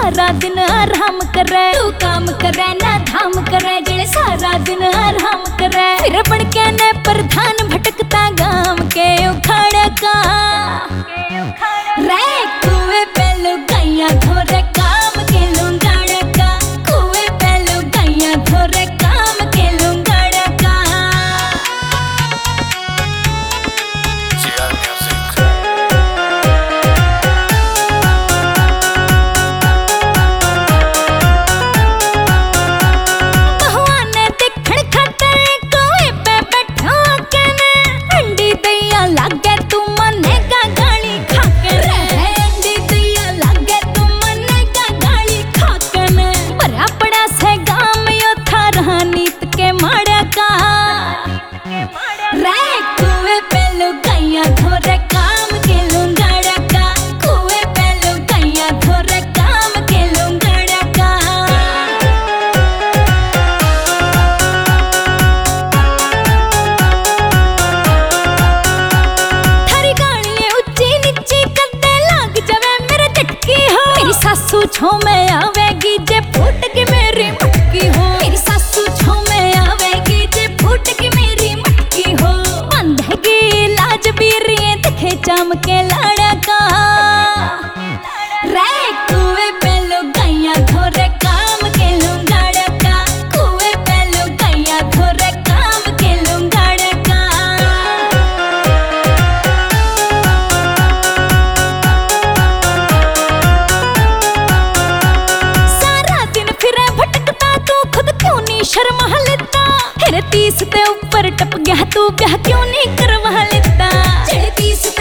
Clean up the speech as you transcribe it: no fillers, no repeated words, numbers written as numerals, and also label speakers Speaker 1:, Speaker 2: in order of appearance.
Speaker 1: सारा दिन आराम करे, तू काम करे ना धाम करे, जेड़े सारा दिन आराम करे। फिर बन के ने प्रधान भटकता गांव के उखाड़ा का रे कुएं पे लुगाइयां धोरे काम के लुंगाड़ा का, कुएं पे लुगाइयां धोरे काम के लुंगाड़ा का। बहुआ ने देखण खातर कुएं पे बैठा के ने अंडी दैया लागे तू मनेगा गाली खा के रे, अंडी दैया लागे तू मनेगा गाली खा के ने। भरा पड़ा से गाम यो थारा नीत के माड़ा का रे कुएं पे लुगाइयां धोरे काम के लुंगाड़ा का, कुएं पे लुगाइयां धोरे काम के लुंगाड़ा का। थारी गालियां ऊंची नीची करते लाग जावे मेरे झटकी हो, मेरी सासू छो में आवेगी जे फूट के मेरी मटकी हो, मेरी सासू छो में आवेगी जे फूट के मेरी मटकी हो। बंधेगी लाज बीरिये दिखे चाम के लाड़ा का रे कुएं पे लुगाइयां धोरे काम के लुंगाड़ा का, कुएं पे लुगाइयां धोरे काम के लुंगाड़ा का। सारा दिन फिरे भटकता तू खुद क्यों नहीं शर्मा लेता, फिर 30 ते ऊपर टप गया तू ब्याह क्यों नहीं करवा लेता, 30